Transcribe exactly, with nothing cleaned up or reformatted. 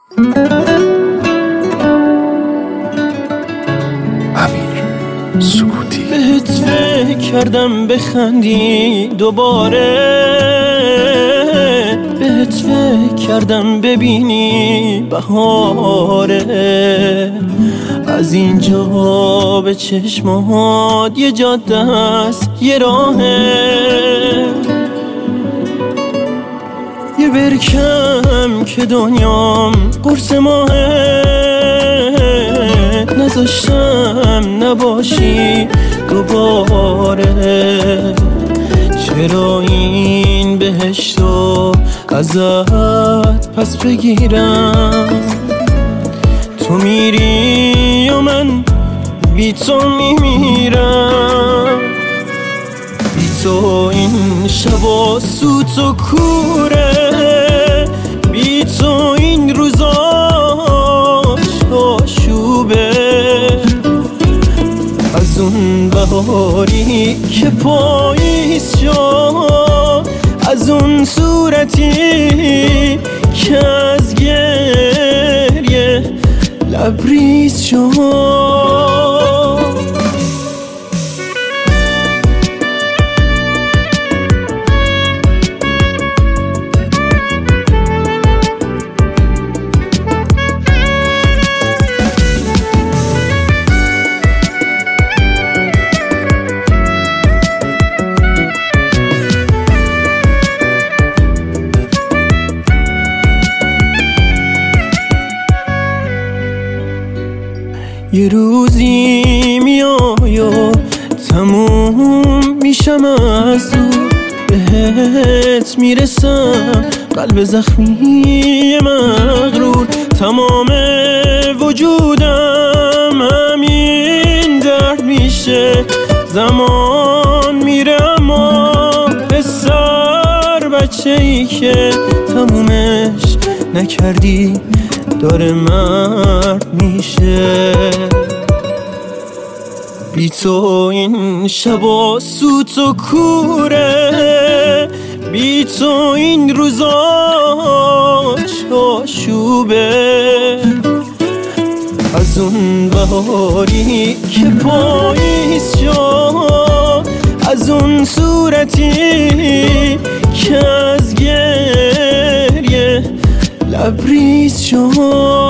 امیر سکوتی. بهت فکر کردم بخندی دوباره، بهت فکر کردم ببینی بهاره. از اینجا به چشمات یه جاده است، یه راهه، یه برکم که دنیام قرص ماهه. نذاشتم نباشی دوباره، چرا این بهشتو ازت پس بگیرم؟ تو میری و من بی تو میمیرم. بی تو این شبا سوت و کوره، بی تو این روزاش آشوبه. از اون بهاری که پاییز شد، از اون صورتی که از گریه لبریز شد. یه روزی میای و تموم میشم از دور، بهت میرسم قلب زخمی مغرور. تمام وجودم همین درد میشه، زمان میره اما پسر بچه ای که تمومش نکردی داره مرد میشه. بی تو این شبا سوت و کوره، بی تو این روزاش آشوبه. از اون بهاری که پاییز شد، از اون صورتی که از گریه لبریز شد.